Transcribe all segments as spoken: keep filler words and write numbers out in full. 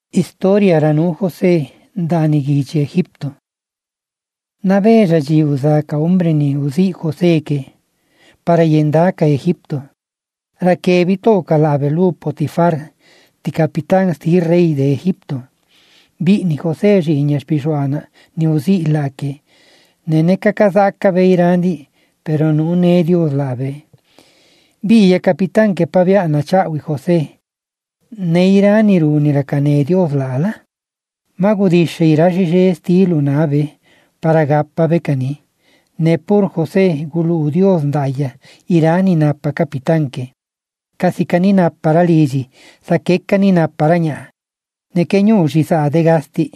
Historia ranu José dani gichi Egipto. Navega ji usaka hombre ni usi José que para yendaka Egipto. Rakebi toka labelu Potifar, ti capitán sti rey de Egipto. Bi ni José riñas pishuana ni usi lake. Neneka kazaka beirandi, pero no ne Dios lave. Bi ya capitán que paviana chawi José. Neira ni runi rakane Dios lala. Magudisha irashishe estilo nave para gappa bekani. Ne por José gulu Dios daya irani napa capitán que. Casi canina para ligi, saque canina para ña. Ne keñushi sa de gasti.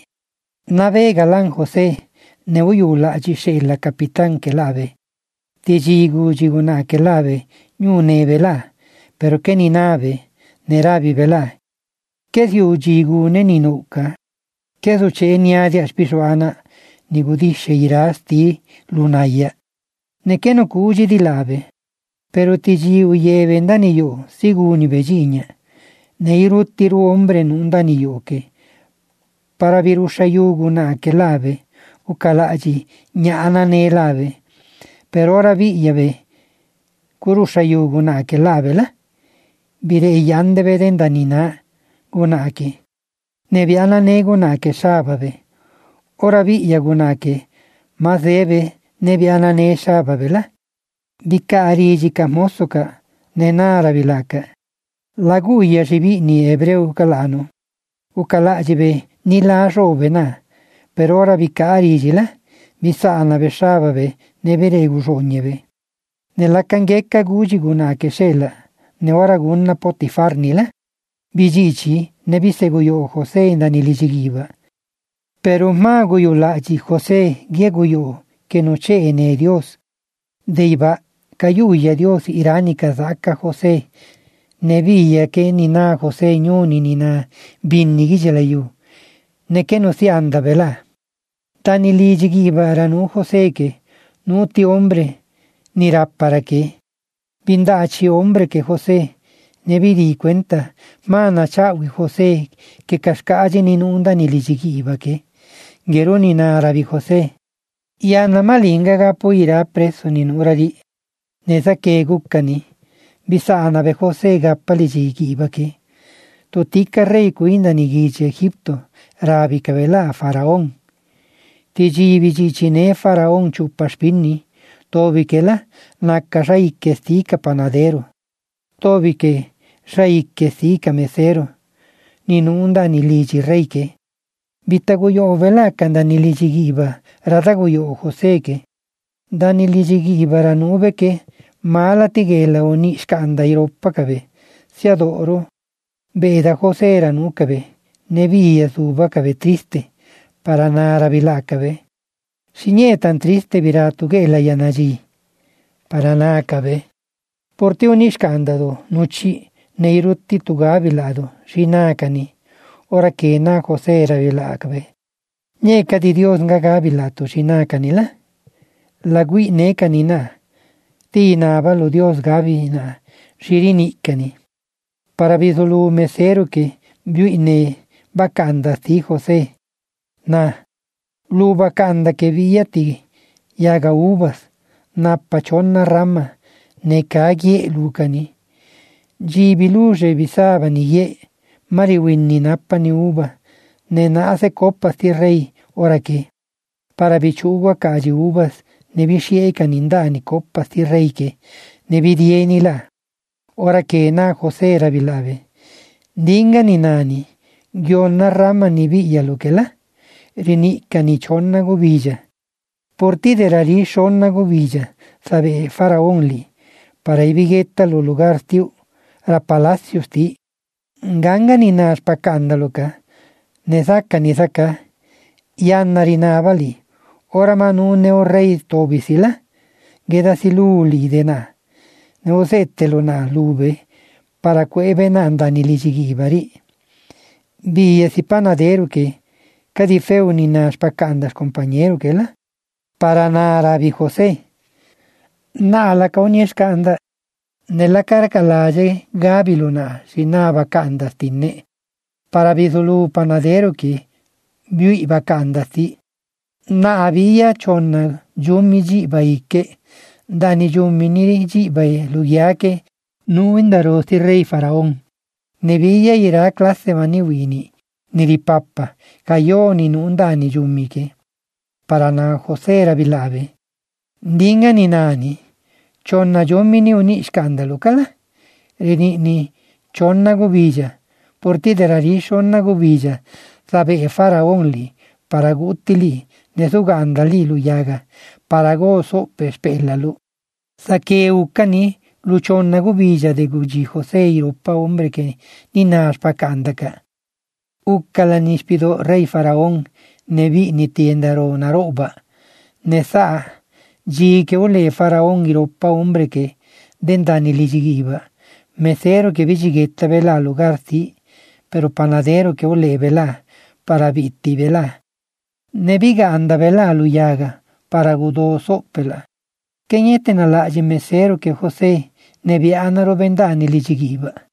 Navega lan José, ne uyula jishe la capitán que lave. Tijigu jiguna que lave, ñu ne vela, pero que ni nave, ne rabi vela. Que diu jigu ne ni nuka. Que suche ni adia spisuana, ni gudishe irasti lunaya. Ne que no cuji di lave. Pero ti giu yeve ndani yo, siguni vejiña. Ne irutiru hombre nundani yo que. Para virusha yuguna que lave, ukalaji ñana ne lave. Pero ora vi yave, kurusha yuguna que lave la. Vire yande vedendani na guna que. Ne viana ne guna que sababe. Ora vi yaguna que, mas debe ne viana ne sababe la. Vika arijika mosoka nenara vilaka. Laguya jibi ni hebreu kalano. Ukalajibe ni la robe na. Pero ora vika arijila, visana veshababe ne veregu jonyebe. Ne la kangeka guji guna que shela, ne ora gunna Potifar nila. Vijichi ne viseguyo José indani lijigiba. Pero maguyo laji José gieguyo que no che ne Dios. Deiba Cayuya Dios iránica zaka José. Nevilla que ni na José ñuni ni na bin ni gijelayu. Ne que no se anda vela. Tani lijigiba ranu José que no ti hombre ni rap para que. Bindachi hombre que José. Ne vidi cuenta mana chawi José que cascaje ni nunda ni lijigiba que. Gero ni na rabi José. Y ana malinga gapo irá preso ni nurari. Nesa que gukani, bisana be José gapaliji gibaki. Totika rey kuinda ni giche Egipto, rabi kabela faraón. Tiji vijichine faraón chupaspini, tobi que la naka raike estika panadero. Tobi que raike estika mesero, ni nunda ni liji reike. Vitaguyo vela kanda ni liji giba, radaguyo José que. Dani liji giba ranube que. Mala tigela o ni skanda iropa cabe. Si adoro. Veda José era nu cabe. Ne via suba cabe triste. Para nara vila cabe. Si nie tan triste virá tu gela yanaji. Para na cabe. Porti un iskandado. Nuchi. Ne irutti tu gavilado. Shinakani. Ora que na José era vila cabe. Nieka di Dios nga gavilato. Shinakani la. La gui neka ni na. Tina valo Dios gavina, shirinikani. Para visolu mesero que viene bacanda ti José. Na, lu bacanda que via ti, yaga uvas, na pachona rama, ne cagie lucani. Gibiluje visaba ni ye, mariwin ni napa ni uva, ne nace copas ti rey, ora que. Para bichugua calle uvas, ne vishieka nindani copas ti rey que, ne vidieni la. Ora que na José era vilave. Dinga ni nani, gyo na rama ni villa lo que la. Rinica ni chonna govilla. Por ti de rari chonna govilla, sabe faraón li. Para ibigueta lo lugar tiu, ra palacios ti. Ganga ni nas pacanda loca. Ne saca ni saca. Yanna rinava li. Ora manu neo rey tobisila, geda siluli de na, neo settelo na lube, para queve nanda ni ligibari. Via si panadero que, cadi feu ni nas pacandas compañero que la, para na rabi José. Na la cauniescanda, nella carcalaje gabiluna si na vacandas tinne. para visulu panadero que viu bacandati. Na había chonna jummi jiba ike, dani jummi ni jiba lugiake, nu indarosti rey faraón. Nevilla irá clase maniwini, niri papa, cayoni nun dani jummike. Para na José rabilave. Dinga ni nani, chonna jummi ni uni scandalu kala, rini ni chonna gubilla, porti derari chonna gubilla, sabe faraón li, para gutti li, nesuganda li luyaga, para go soppe spellalu. Sake ukani, luchonna gubilla de guji José iropa hombre que ni naspa candaka. Ukkala nispido rey faraón, ne vi ni tiendaro na roba. Ne sa, ji que ole faraón iropa hombre que dentani li jigiba. Mesero que vigiguetta vela lugar si, pero panadero que ole vela, para vitti vela. Ne viga anda vela luyaga, para gudo soppela. Que niente na laje mesero que José ne vi anaro vendani li jigiba.